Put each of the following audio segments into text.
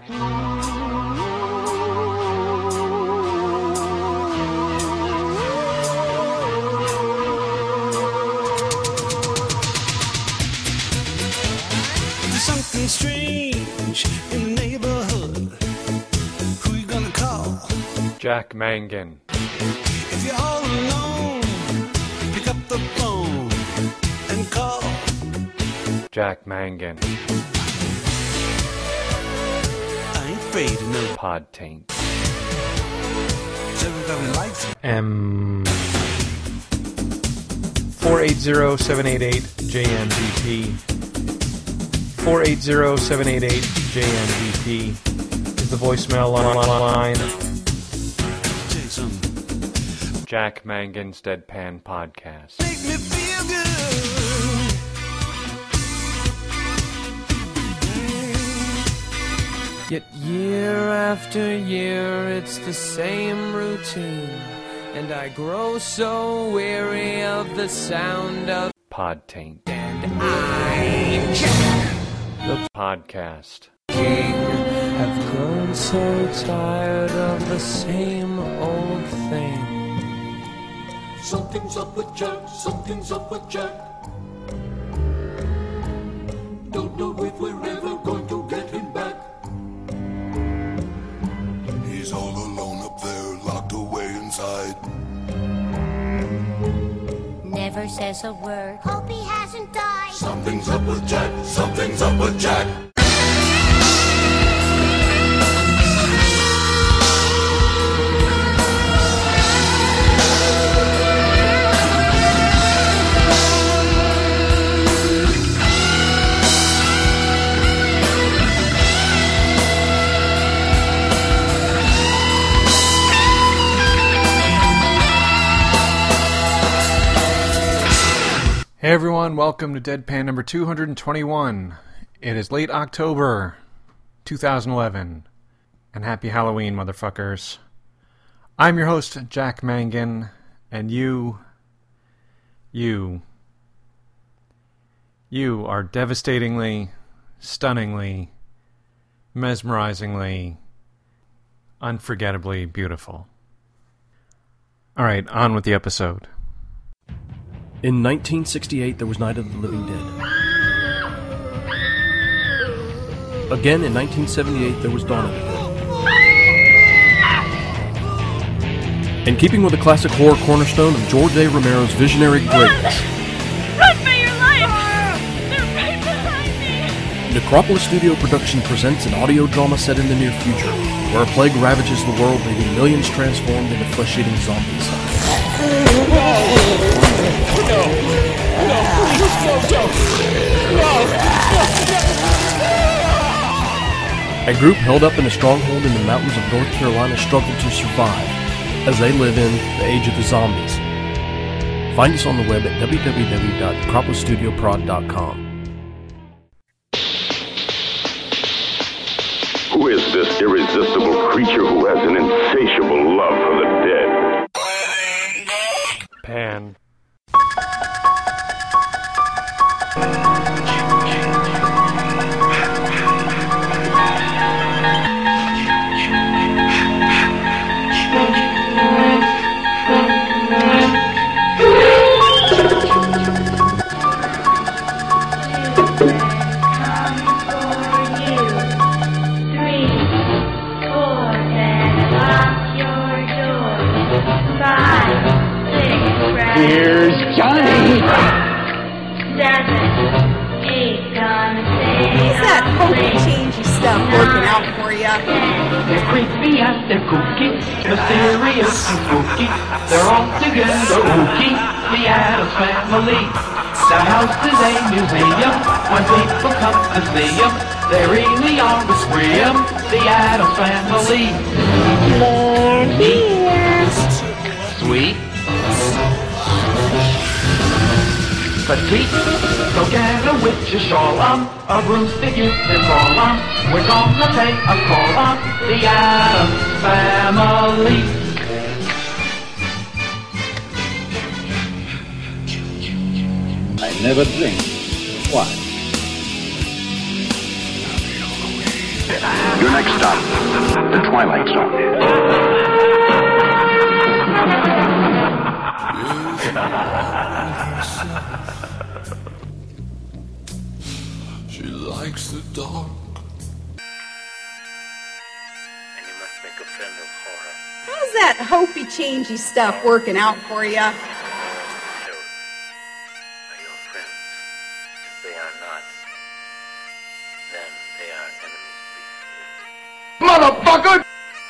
Something strange in the neighborhood. Who you gonna call? Jack Mangan. If you're all alone, pick up the phone and call Jack Mangan. I ain't afraid of no Pod taint. everybody likes it. 480-788-JMVP. 480-788-JMVP is the voicemail line. Tell you something. Jack Mangan's Deadpan Podcast. Make me feel good. Yet year after year it's the same routine, and I grow so weary of the sound of Pod taint. and I, The podcast. King, have grown so tired of the same old thing. Something's up with Jack, something's up with Jack. Don't know if we're ever going to get him back. He's all alone up there, locked away inside. Never says a word. Hope he hasn't died. Something's up with Jack, something's up with Jack. Hey everyone, welcome to Deadpan number 221. It is late October 2011, and happy Halloween, motherfuckers. I'm your host, Jack Mangan, and you are devastatingly, stunningly, mesmerizingly, unforgettably beautiful. Alright, on with the episode. In 1968, there was Night of the Living Dead. Again, in 1978, there was Dawn of the Dead. In keeping with the classic horror cornerstone of George A. Romero's visionary greatness, Run for your life! They're right behind me! Necropolis Studio Production presents an audio drama set in the near future, where a plague ravages the world, leaving millions transformed into flesh-eating zombies. A group held up in a stronghold in the mountains of North Carolina struggle to survive as they live in the age of the zombies. Find us on the web at www.necropolisstudioprod.com. Who is this irresistible creature who has an insatiable love for the dead? Pan. Here's Johnny! 7, 8, gonna say What's that hokey changey stuff working out for ya? They're creepy and they're kooky, mysterious and spooky. They're all together ooky, the Addams Family. The house is a museum, when people come to see them, they really are a scream, the Addams Family. They're here. Sweet. Petite, so get a witch's shawl on, a broomstick you can crawl on. We're gonna take a call on the Addams Family. I never drink. Why? Your next stop, the Twilight Zone. She likes the dark. How's that hopey-changey stuff working out for you? Motherfucker!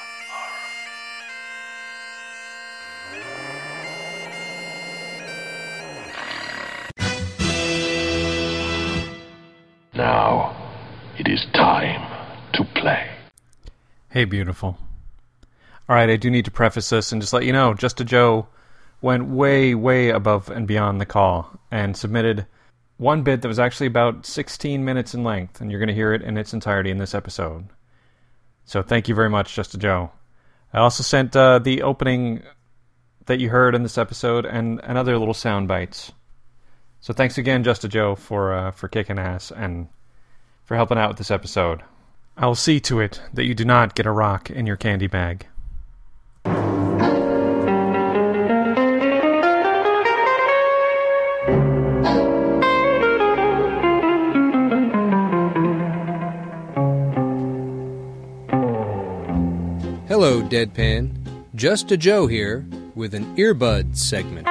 Now, it is time to play. Hey, beautiful. Alright, I do need to preface this and just let you know, Just a Joe went way, way above and beyond the call and submitted one bit that was actually about 16 minutes in length, and you're going to hear it in its entirety in this episode. So thank you very much, Just a Joe. I also sent the opening that you heard in this episode and other little sound bites. So thanks again, Just a Joe, for kicking ass and for helping out with this episode. I will see to it that you do not get a rock in your candy bag. Hello, Deadpan. Just a Joe here with an earbud segment.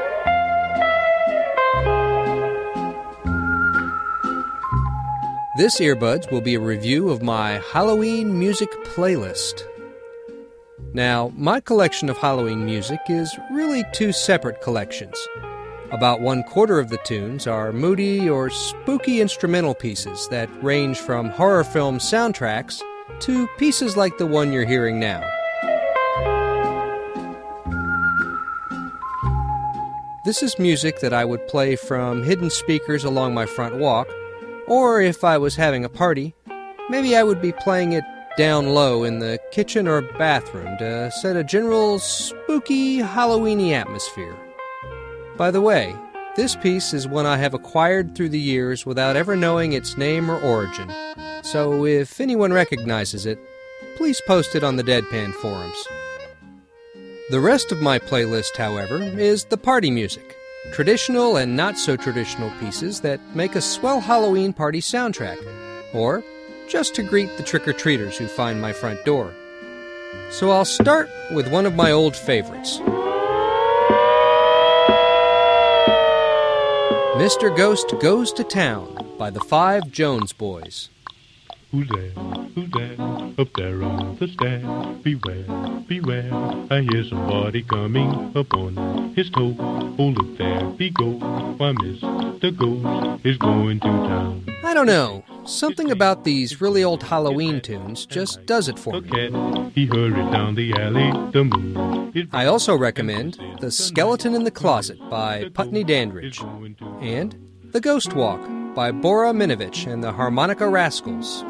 This earbuds will be a review of my Halloween music playlist. Now, my collection of Halloween music is really two separate collections. About 1/4 of the tunes are moody or spooky instrumental pieces that range from horror film soundtracks to pieces like the one you're hearing now. This is music that I would play from hidden speakers along my front walk, or if I was having a party, maybe I would be playing it down low in the kitchen or bathroom to set a general spooky Halloweeny atmosphere. By the way, this piece is one I have acquired through the years without ever knowing its name or origin, so if anyone recognizes it, please post it on the Deadpan forums. The rest of my playlist, however, is the party music, traditional and not-so-traditional pieces that make a swell Halloween party soundtrack, or just to greet the trick-or-treaters who find my front door. So I'll start with one of my old favorites. Mr. Ghost Goes to Town by the Five Jones Boys. Who's there? Who's there? Up there on the stair. Beware, beware. I hear somebody coming up on his toe. Oh, look, there he goes. Why, Mr. Ghost is going to town. I don't know. Something about these really old Halloween tunes just does it for me. He hurried down the alley. The moon. I also recommend The Skeleton in the Closet by Putney Dandridge and The Ghost Walk by Bora Minovich and the Harmonica Rascals.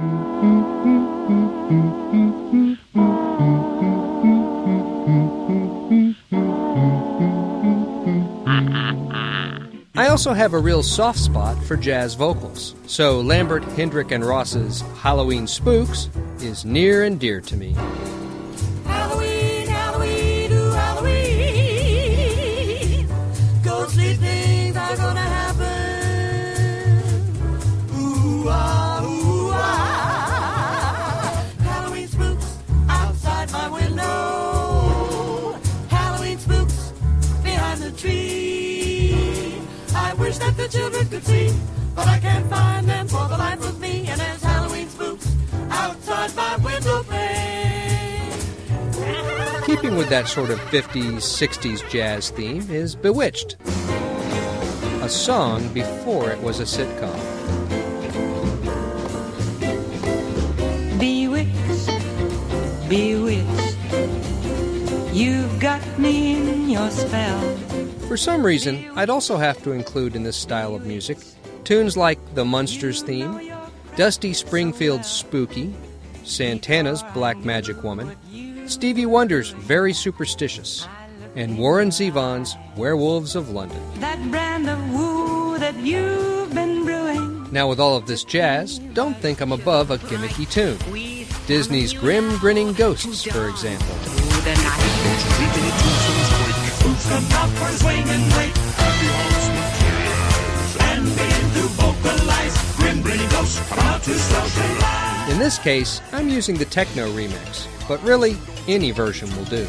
I also have a real soft spot for jazz vocals, so Lambert, Hendrick, and Ross's Halloween Spooks is near and dear to me. Halloween, Halloween, ooh, Halloween. Ghostly things are gonna happen. Ooh, ah, ooh, ah. Halloween spooks outside my window. Halloween spooks behind the tree. I wish that the children could see, but I can't find them for the life of me. And there's Halloween spooks outside my window pane. Keeping with that sort of 50s, 60s jazz theme is Bewitched, a song before it was a sitcom. Bewitched, bewitched, you've got me in your spell. For some reason, I'd also have to include in this style of music tunes like the Munsters theme, Dusty Springfield's Spooky, Santana's Black Magic Woman, Stevie Wonder's Very Superstitious, and Warren Zevon's Werewolves of London. That brand of woo that you've been brewing. Now with all of this jazz, don't think I'm above a gimmicky tune. Disney's Grim Grinning Ghosts, for example. In this case, I'm using the techno remix, but really, any version will do.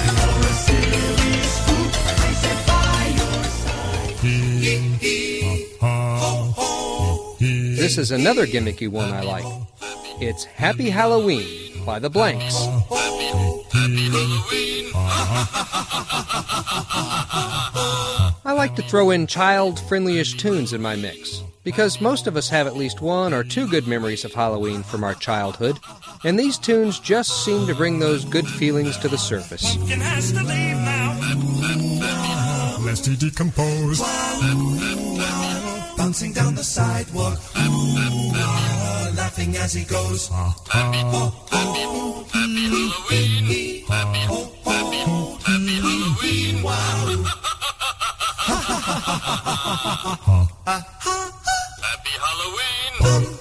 This is another gimmicky one I like. It's Happy Halloween by the Blanks. I like to throw in child-friendly-ish tunes in my mix, because most of us have at least one or two good memories of Halloween from our childhood, and these tunes just seem to bring those good feelings to the surface. Pumpkin has to leave now. Lest he decompose. Bouncing down the sidewalk, laughing as he goes. Halloween, Halloween, wow. Happy Halloween.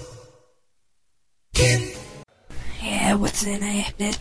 Yeah, what's in it?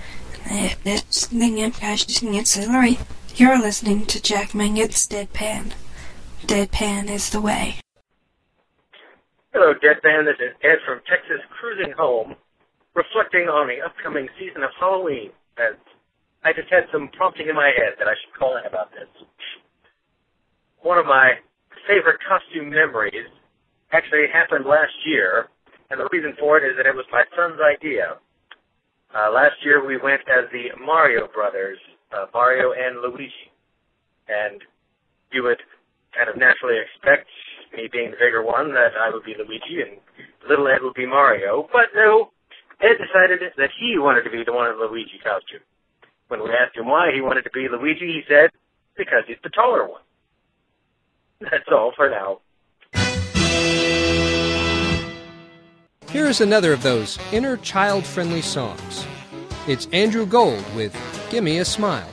Sorry. You're listening to Jack Manget's Deadpan. Deadpan is the way. Hello, Deadpan. This is Ed from Texas cruising home, reflecting on the upcoming season of Halloween. As I just had some prompting in my head that I should call in about this. One of my favorite costume memories actually happened last year, and the reason for it is that it was my son's idea. Last year we went as the Mario brothers, Mario and Luigi, and you would kind of naturally expect, me being the bigger one, that I would be Luigi and little Ed would be Mario. But no, Ed decided that he wanted to be the one in the Luigi costume. When we asked him why he wanted to be Luigi, he said, because he's the taller one. That's all for now. Here is another of those inner child-friendly songs. It's Andrew Gold with Gimme a Smile.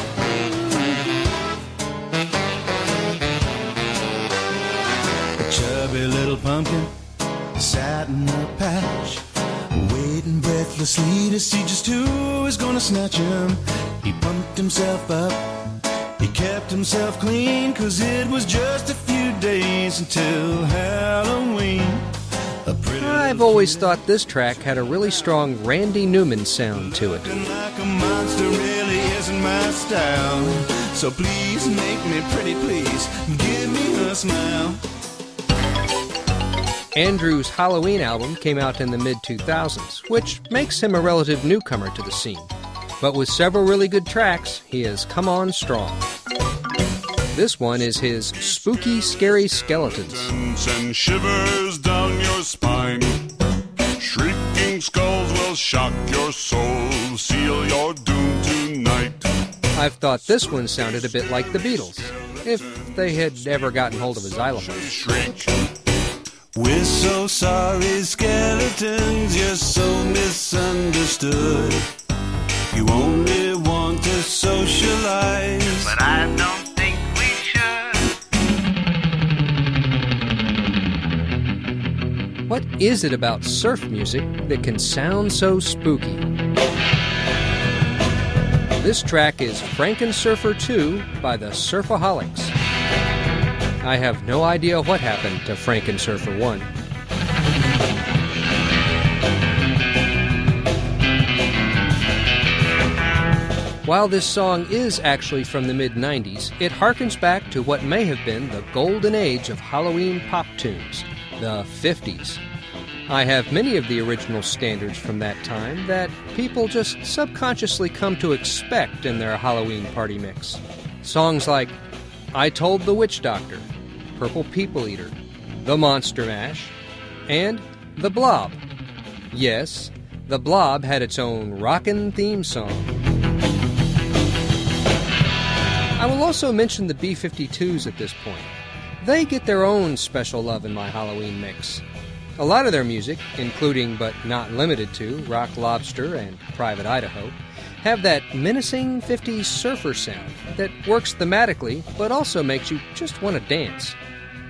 Chubby little pumpkin sat in a patch, waiting breathlessly to see just who was gonna snatch him. He pumped himself up, he kept himself clean, 'cause it was just a few days until Halloween. I've always thought this track had a really strong Randy Newman sound to it. Like a monster really isn't my style, so please make me pretty, please give me a smile. Andrew's Halloween album came out in the mid-2000s, which makes him a relative newcomer to the scene. But with several really good tracks, he has come on strong. This one is his Spooky, Scary Skeletons. Send shivers down your spine. Shrieking skulls will shock your soul. Seal your doom tonight. I've thought this one sounded a bit like the Beatles, if they had ever gotten hold of a xylophone. We're so sorry, skeletons, you're so misunderstood. You only want to socialize, but I don't think we should. What is it about surf music that can sound so spooky? This track is Frankensurfer 2 by the Surfaholics. I have no idea what happened to Frankensurfer 1. While this song is actually from the mid-90s, it harkens back to what may have been the golden age of Halloween pop tunes, the 50s. I have many of the original standards from that time that people just subconsciously come to expect in their Halloween party mix. Songs like I Told the Witch Doctor, Purple People Eater, The Monster Mash, and The Blob. Yes, The Blob had its own rockin' theme song. I will also mention the B-52s at this point. They get their own special love in my Halloween mix. A lot of their music, including but not limited to Rock Lobster and Private Idaho, have that menacing 50s surfer sound that works thematically but also makes you just want to dance.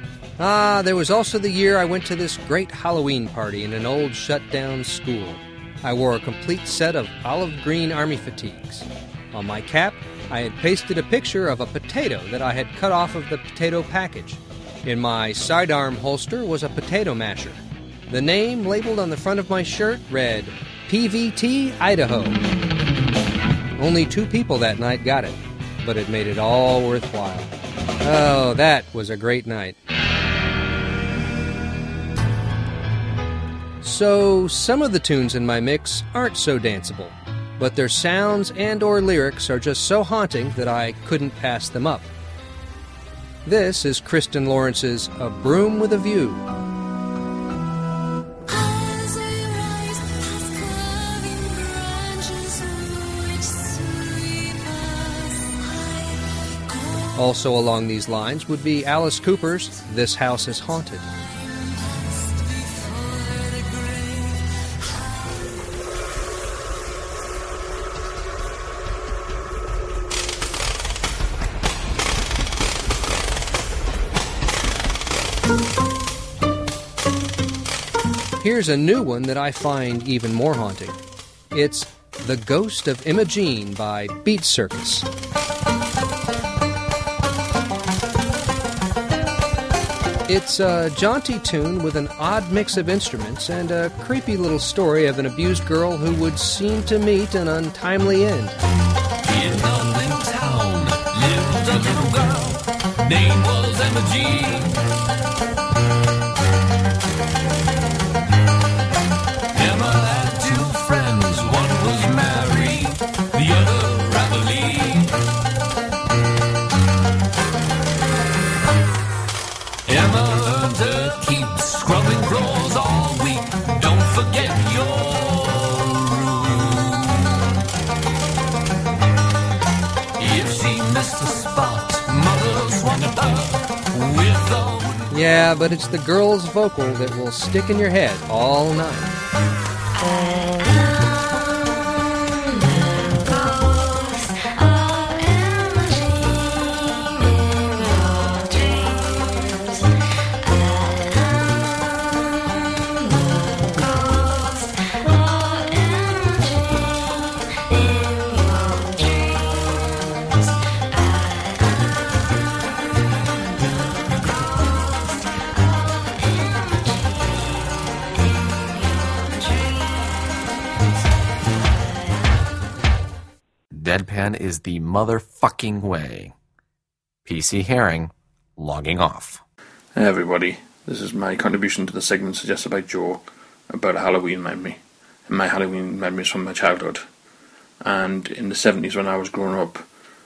There was also the year I went to this great Halloween party in an old shut-down school. I wore a complete set of olive green army fatigues. On my cap, I had pasted a picture of a potato that I had cut off of the potato package. In my sidearm holster was a potato masher. The name labeled on the front of my shirt read, PVT Idaho. Only 2 people that night got it, but it made it all worthwhile. Oh, that was a great night. So, some of the tunes in my mix aren't so danceable, but their sounds and or lyrics are just so haunting that I couldn't pass them up. This is Kristen Lawrence's A Broom with a View. Also along these lines would be Alice Cooper's This House is Haunted. Here's a new one that I find even more haunting. It's The Ghost of Imogene by Beat Circus. It's a jaunty tune with an odd mix of instruments and a creepy little story of an abused girl who would seem to meet an untimely end. In London town lived a little girl, name was Imogene. Emma had 2 friends, one was Mary, the other Raveline. Emma learned to keep scrubbing floors all week. Don't forget your room. If she missed a spot, mother swung at her with a... Yeah, but it's the girl's vocal that will stick in your head all night. Deadpan is the motherfucking way. PC Herring, logging off. Hey everybody, this is my contribution to the segment suggested by Joe about a Halloween memory. And my Halloween memories from my childhood. And in the 70s when I was growing up,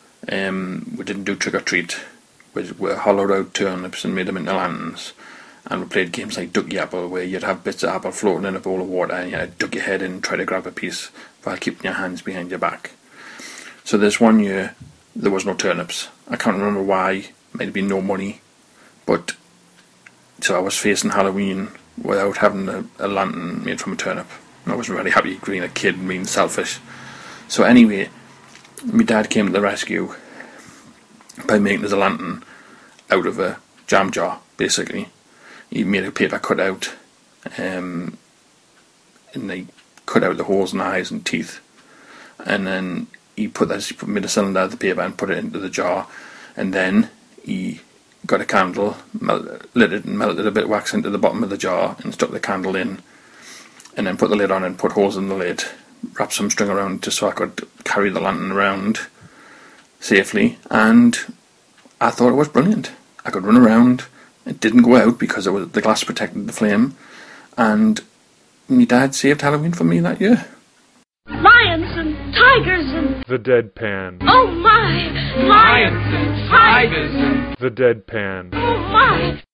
we didn't do trick-or-treat. We hollowed out turnips and made them into lanterns. And we played games like Ducky Apple, where you'd have bits of apple floating in a bowl of water and you'd duck your head in and try to grab a piece while keeping your hands behind your back. So this one year, there was no turnips. I can't remember why. Might have been no money. But, so I was facing Halloween without having a lantern made from a turnip. And I wasn't really happy being a kid and being selfish. So anyway, my dad came to the rescue by making us a lantern out of a jam jar, basically. He made a paper cutout, and they cut out the holes in the eyes and teeth. And then he made a cylinder of the paper and put it into the jar, and then he got a candle, lit it and melted a bit of wax into the bottom of the jar and stuck the candle in, and then put the lid on and put holes in the lid, wrapped some string around it just so I could carry the lantern around safely, and I thought it was brilliant. I could run around, it didn't go out because the glass protected the flame, and my dad saved Halloween for me that year. Lions and tigers and... The Deadpan. Oh my! Lions and tigers and... The Deadpan. Oh my!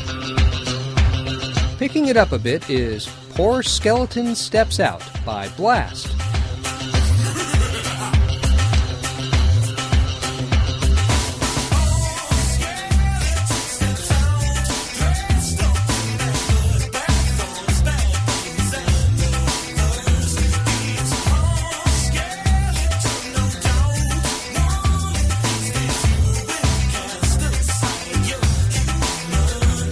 Picking it up a bit is Poor Skeleton Steps Out by Blast.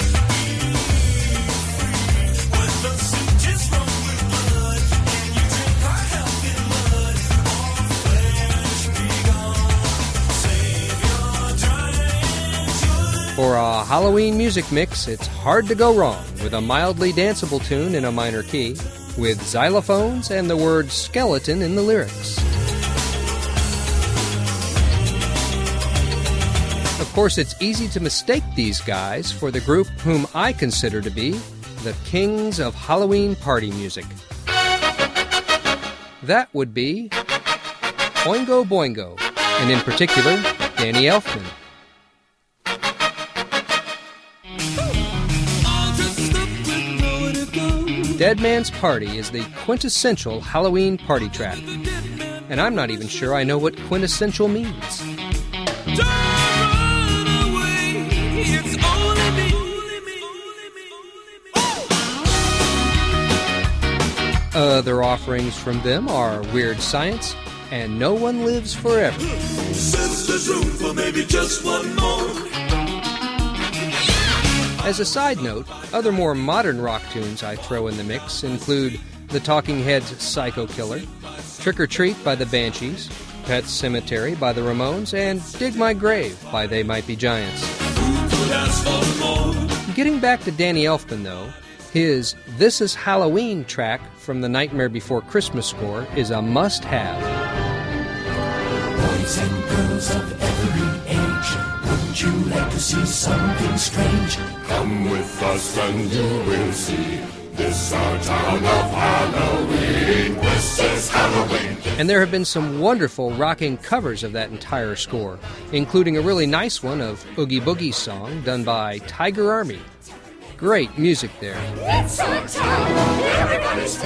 Just run with blood. Can you drink For a Halloween music mix, it's hard to go wrong with a mildly danceable tune in a minor key, with xylophones and the word skeleton in the lyrics. Of course, it's easy to mistake these guys for the group whom I consider to be the kings of Halloween party music. That would be Oingo Boingo, and in particular, Danny Elfman. Dead Man's Party is the quintessential Halloween party track, and I'm not even sure I know what quintessential means. Other offerings from them are Weird Science and No One Lives Forever. Since there's room for maybe just one more. As a side note, other more modern rock tunes I throw in the mix include The Talking Heads' Psycho Killer, Trick or Treat by the Banshees, Pet Sematary by the Ramones, and Dig My Grave by They Might Be Giants. Getting back to Danny Elfman, though, his This Is Halloween track from the Nightmare Before Christmas score is a must-have. Boys and girls of every age, wouldn't you like to see something strange? Come with us and you will see. This our town of Halloween. This is Halloween. And there have been some wonderful rocking covers of that entire score, including a really nice one of Oogie Boogie's song done by Tiger Army. Great music there. It's our town, everybody's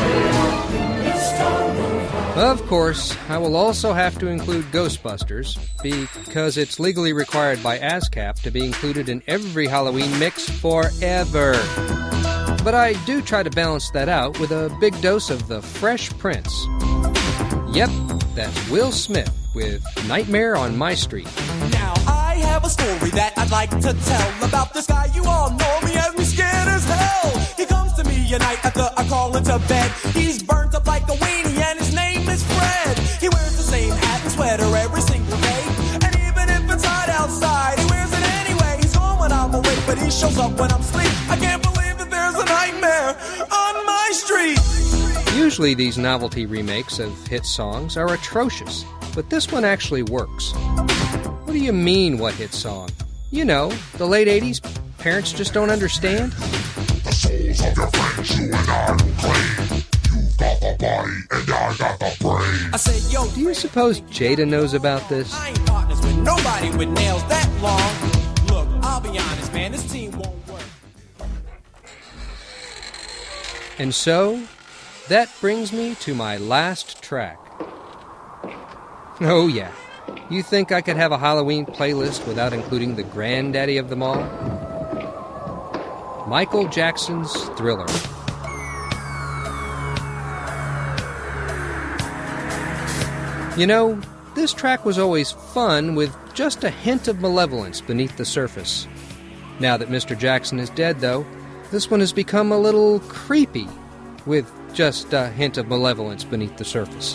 Of course, I will also have to include Ghostbusters, because it's legally required by ASCAP to be included in every Halloween mix forever. But I do try to balance that out with a big dose of the Fresh Prince. Yep, that's Will Smith with Nightmare on My Street. Now I have a story that I'd like to tell about this guy. You all know me, has me scared as hell. He comes to me at night after I crawl into bed. He's burnt up like a weenie and his name is Fred. He wears the same hat and sweater every single day, and even if it's hot outside, he wears it anyway. He's gone when I'm awake, but he shows up when I'm asleep. I can't believe that there's a nightmare on my street. Usually these novelty remakes of hit songs are atrocious, but this one actually works. What do you mean, what hit song? You know, the late 80s, parents just don't understand. The souls of your friends, you and I will claim. You've got the body and I got the brain. I said, yo, do you suppose Jada knows about this? I ain't partners with nobody with nails that long. Look, I'll be honest, man, this team won't work. And so, that brings me to my last track. Oh yeah, you think I could have a Halloween playlist without including the granddaddy of them all? Michael Jackson's Thriller. You know, this track was always fun with just a hint of malevolence beneath the surface. Now that Mr. Jackson is dead, though, this one has become a little creepy with just a hint of malevolence beneath the surface.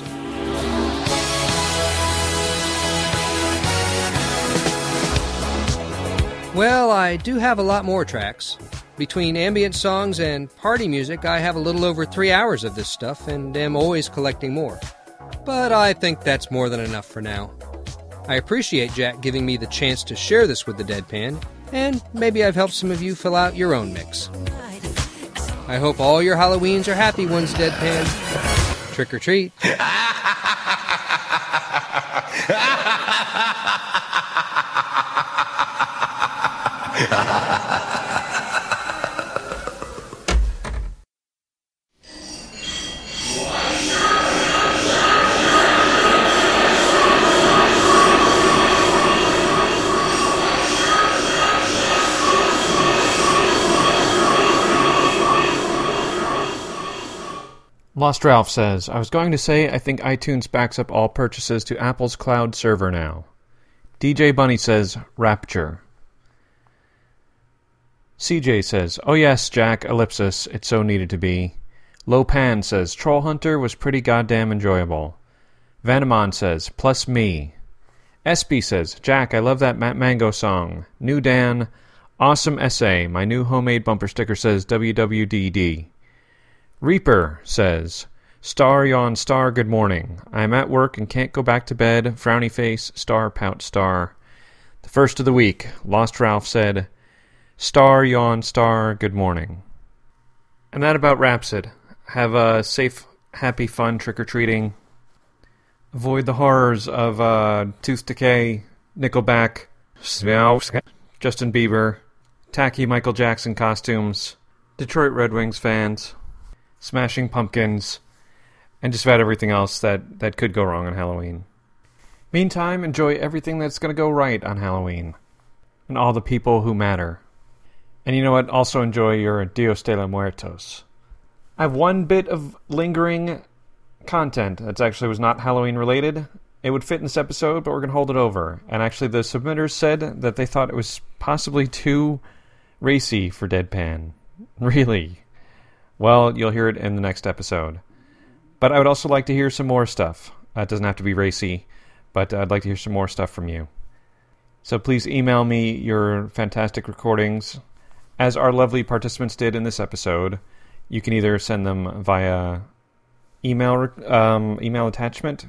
Well, I do have a lot more tracks. Between ambient songs and party music, I have a little over 3 hours of this stuff and am always collecting more. But I think that's more than enough for now. I appreciate Jack giving me the chance to share this with the Deadpan, and maybe I've helped some of you fill out your own mix. I hope all your Halloweens are happy ones, Deadpan. Trick or treat. Lost Ralph says, I was going to say I think iTunes backs up all purchases to Apple's cloud server now. DJ Bunny says, Rapture. CJ says, oh yes, Jack, ellipsis, it so needed to be. Lopan says, Troll Hunter was pretty goddamn enjoyable. Vanamon says, plus me. SB says, Jack, I love that Matt Mango song. New Dan, Awesome essay. My new homemade bumper sticker says WWDD. Reaper says, Star yawn star good morning. I'm at work and can't go back to bed. Frowny face, star pout star. The first of the week, Lost Ralph said, Star yawn star good morning. And that about wraps it. Have a safe, happy, fun trick-or-treating. Avoid the horrors of tooth decay, Nickelback, Justin Bieber, tacky Michael Jackson costumes, Detroit Red Wings fans, Smashing Pumpkins, and just about everything else that could go wrong on Halloween. Meantime, enjoy everything that's going to go right on Halloween, and all the people who matter. And you know what? Also enjoy your Dios de los Muertos. I have one bit of lingering content that actually was not Halloween related. It would fit in this episode, but we're going to hold it over. And actually the submitters said that they thought it was possibly too racy for Deadpan. Really? Well, you'll hear it in the next episode. But I would also like to hear some more stuff. It doesn't have to be racy, but I'd like to hear some more stuff from you. So please email me your fantastic recordings, as our lovely participants did in this episode. You can either send them via email attachment,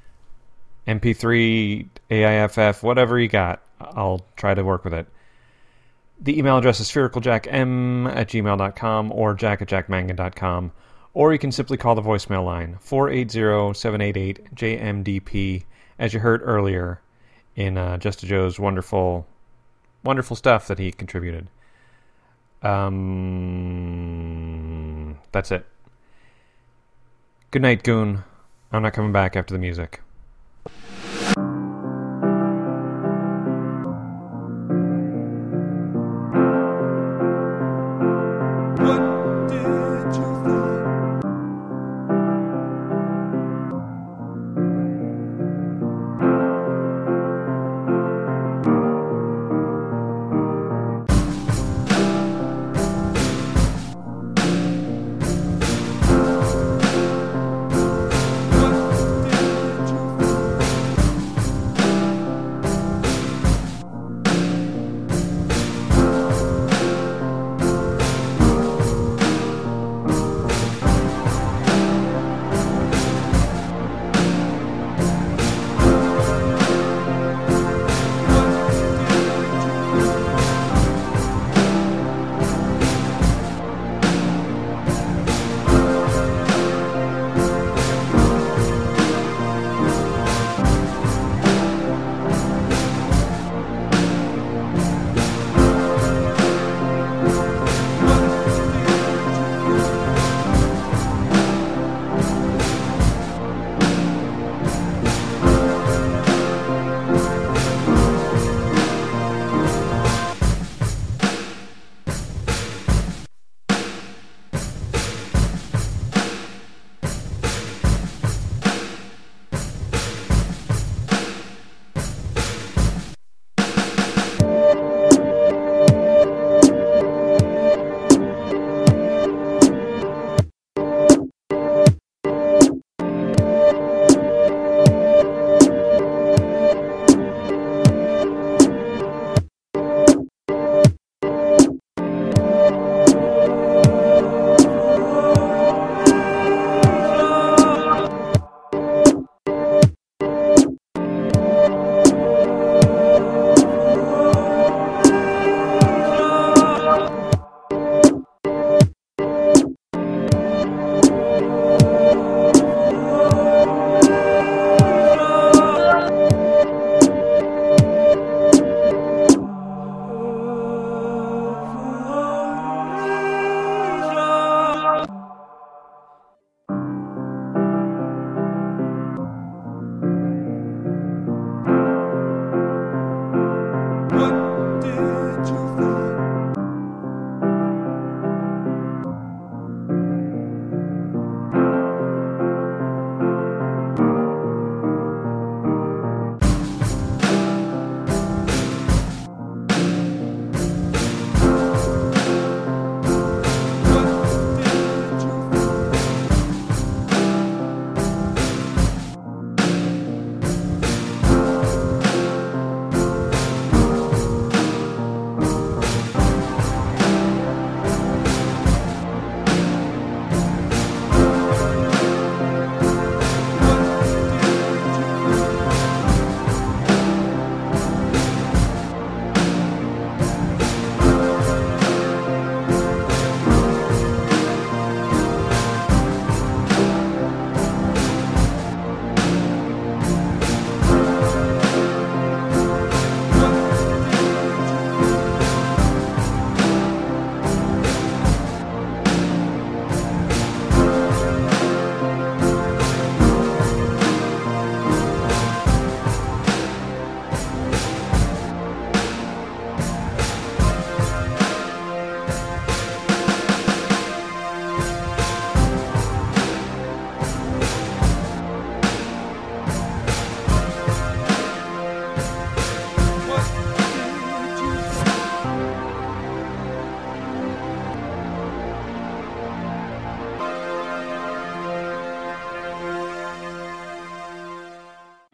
MP3, AIFF, whatever you got. I'll try to work with it. The email address is sphericaljackm@gmail.com or jack@jackmangan.com. Or you can simply call the voicemail line, 480-788-JMDP, as you heard earlier in Just a Joe's wonderful, wonderful stuff that he contributed. That's it. Good night, Goon. I'm not coming back after the music.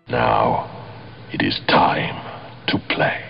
Now, it is time to play.